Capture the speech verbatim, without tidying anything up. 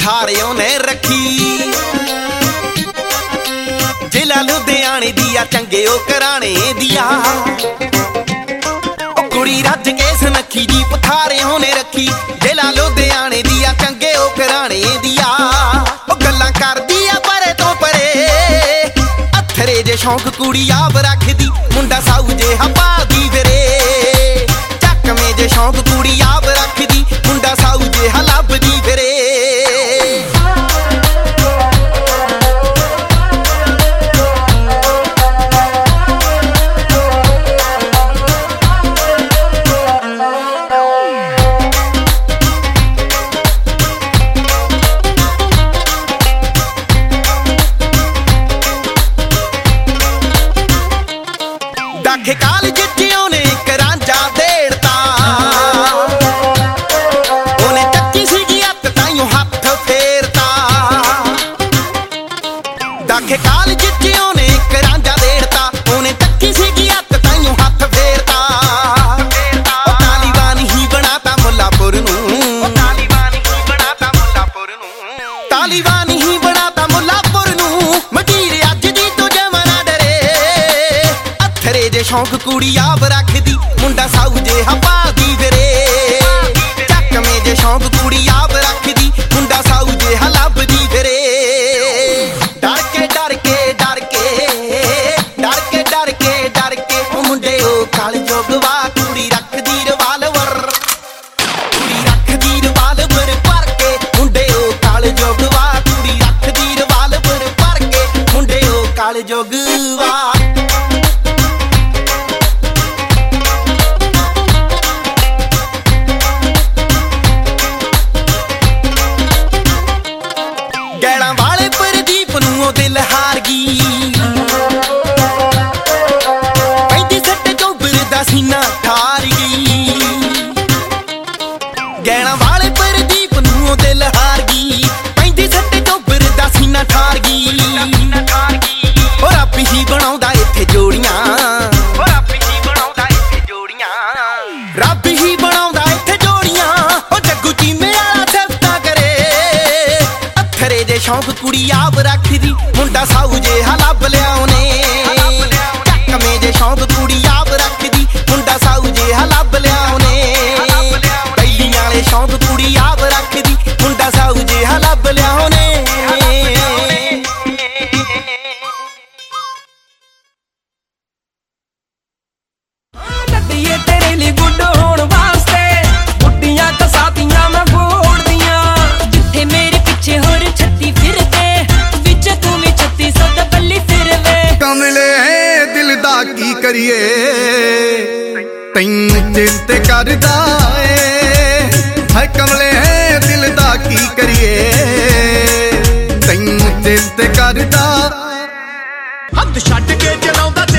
ਪਥਾਰਿਓ ਨੇ ਰੱਖੀ। ਜ਼ਿਲ੍ਹਾ ਲੁਧਿਆਣੇ ਦੀ ਆ ਚੰਗੇ ਉਹ ਘਰਾਣੇ ਦੀ ਆ, ਉਹ ਕੁੜੀ ਰੱਜ ਕੇ ਸੁਨੱਖੀ ਜੀ ਪਥਾਰਿਓ ਨੇ ਰੱਖੀ। ਜ਼ਿਲ੍ਹਾ ਲੁਧਿਆਣੇ ਦੀ ਆ ਚੰਗੇ ਉਹ ਘਰਾਣੇ ਦੀ ਆ, ਉਹ ਗੱਲਾਂ ਕਰਦੀ ਆ ਪਰੇ ਤੋਂ ਪਰੇ, ਅਥਰੇ ਜੇ ਸ਼ੌਂਕ ਕੁੜੀ ਆਪ ਰੱਖਦੀ। ਮੁੰਡਾ ਸਾਊ ਜੇ ਹਪਾ ਦੀ ਫਿਰੇ, ਚੱਕਵੇਂ ਜੇ ਸ਼ੌਂਕ ਕੁੜੀ ਆਪ ਰੱਖਦੀ। ਮੁੰਡਾ ਸਾਊ ਜੇ ਲੱਭਦੀ ਫਿਰੇ। ਦਾਖੇ ਕਾਲਜ ਚ ਉਹਨੇ ਇੱਕ ਰਾਂਝਾ ਦੇੜਤਾ, ਉਹਨੇ ਚੱਕੀ ਸੀਗੀ ਹੱਥ ਤਾਈਓ ਹੱਥ ਫੇਰਤਾ। ਦਾਖੇ ਕਾਲਜ ਚ ਉਹਨੇ ਇੱਕ ਰਾਂਝਾ ਦੇੜਤਾ, ਉਹਨੇ ਚੱਕੀ ਸੀਗੀ ਹੱਥ ਤਾਈਓ ਹੱਥ ਫੇਰਤਾ। ਉਹ ਤਾਲੀਬਾਨ ਹੀ ਬਣਾਤਾ ਮੁੱਲਾਪੁਰ ਨੂੰ, ਤਾਲੀਬਾਨ ਹੀ ਬਣਾਤਾ ਮੁੱਲਾਪੁਰ ਨੂੰ, ਤਾਲੀਬਾਨ ਹੀ ਬਣਾਤਾ ਮੁੱਲਾਪੁਰ ਨੂੰ। ਮਟੀਰ ਅੱਜ ਦੀ ਤੋਂ ਜਮਾ ਨਾ ਡਰੇ, ਅਥਰੇ ਜੇ ਸ਼ੌਂਕ ਕੁੜੀ ਆਪ ਰੱਖਦੀ। ਮੁੰਡਾ ਸਾਊ ਜੇ ਹਪਾ ਦੀ ਫਿਰੇ, ਚੱਕਵੇਂ ਜੇ ਸ਼ੌਂਕ ਕੁੜੀ ਆਪ ਰੱਖਦੀ। ਮੁੰਡਾ ਸਾਊ ਜੇ ਲੱਭਦੀ ਫਿਰੇ। ਡਰ ਕੇ ਡਰ ਕੇ ਡਰ ਕੇ ਡਰ ਕੇ ਡਰ ਕੇ ਡਰ ਕੇ ਉਹ ਮੁੰਡੇ ਉਹ ਕਾਲ ਜੋਗਵਾ ਕੁੜੀ ਰੱਖਦੀ ਰਿਵਾਲਵਰ, ਕੁੜੀ ਰੱਖਦੀ ਰਿਵਾਲਵਰ ਭਰ ਕੇ। ਮੁੰਡੇ ਉਹ ਕਾਲ ਜੋਗਵਾ ਕੁੜੀ ਰੱਖਦੀ ਰਿਵਾਲਵਰ ਭਰ ਕੇ। ਮੁੰਡੇ ਉਹ ਕਾਲ ਜੋਗਵਾ। ਗੈਲਾਂ ਵਾਲੇ ਪ੍ਰਦੀਪ ਨੂੰ ਉਹ ਦਿਲ ਹਾਰ ਗਈ, ਪੈਂਦੀ ਸੱਟ ਚੋਬਰ ਦਾ ਸੀਨਾ ਠਾਰ ਗਈ। ਗੈਲਾਂ ਵਾਲੇ ਪ੍ਰਦੀਪ ਨੂੰ ਉਹ ਦਿਲ ਹਾਰ ਗਈ, ਪੈਂਦੀ ਸੱਟ ਚੋਬਰ ਦਾ ਸੀਨਾ ਠਾਰ ਗਈ। ਉਹ ਰੱਬ ਹੀ ਬਣਾਉਂਦਾ ਇੱਥੇ ਜੋੜੀਆਂ, ਉਹ ਰੱਬ ਹੀ ਬਣਾਉਂਦਾ ਇੱਥੇ ਜੋੜੀਆਂ, ਰੱਬ ਹੀ ਬਣਾਉਂਦਾ ਇੱਥੇ ਜੋੜੀਆਂ। ਉਹ ਜੱਗੂ ਚੀਮੇ ਵਾਲਾ ਸਿਫਤਾਂ ਕਰੇ, ਅਥਰੇ ਜੇ ਸ਼ੌਂਕ ਕੁੜੀ ਆਪ ਰੱਖਦੀ। ਮੁੰਡਾ ਸਾਊ ਜੇ ਲੱਭ ਲਿਆ ਉਹਨੇ, ਚੱਕਵੇਂ ਜੇ ਸ਼ੌਂਕ ਕੁੜੀ ਆਪ ਰੱਖਦੀ। ਮੁੰਡਾ ਸਾਊ ਜੇ ਲੱਭ ਲਿਆ ਉਹਨੇ, ਪਹਿਲੀਆਂ ਵਾਲੇ ਸ਼ੌਂਕ ਕੁੜੀ ਆਪ ਰੱਖਦੀ। ਮੁੰਡਾ ਸਾਊ ਜੇ ਲੱਭ ਲਿਆ ਉਹਨੇ। ਲੱਡੀਏ ਤੇਰੇ ਲਈ ਗੁੱਡ ਹੋਣ ਵਾਸਤੇ, ਗੁੱਡੀਆਂ ਕਸਾਤੀਆਂ ਮੈਂ ਫੋੜਦੀਆਂ। ਜਿੱਥੇ ਮੇਰੇ ਪਿੱਛੇ ਹੋਰ ਛੱਤੀ ਫਿਰਦੇ, ਵਿੱਚ ਤੂੰ ਵੀ ਛੱਤੀ ਸੱਤ ਬੱਲੀ ਫਿਰਵੇ। ਕਮਲੇ ਦਿਲ ਦਾ ਕੀ ਕਰੀਏ, ਤੈਨੂੰ ਚਿੰਤ ਕਰਦਾ ਏ। ਹਾਏ ਕਮਲੇ ਦਿਲ ਦਾ ਕੀ ਕਰੀਏ, ਤੈਨੂੰ ਚਿੰਤ ਕਰਦਾ। ਹੱਥ ਛੱਡ ਕੇ ਚਲਾਉਂਦਾ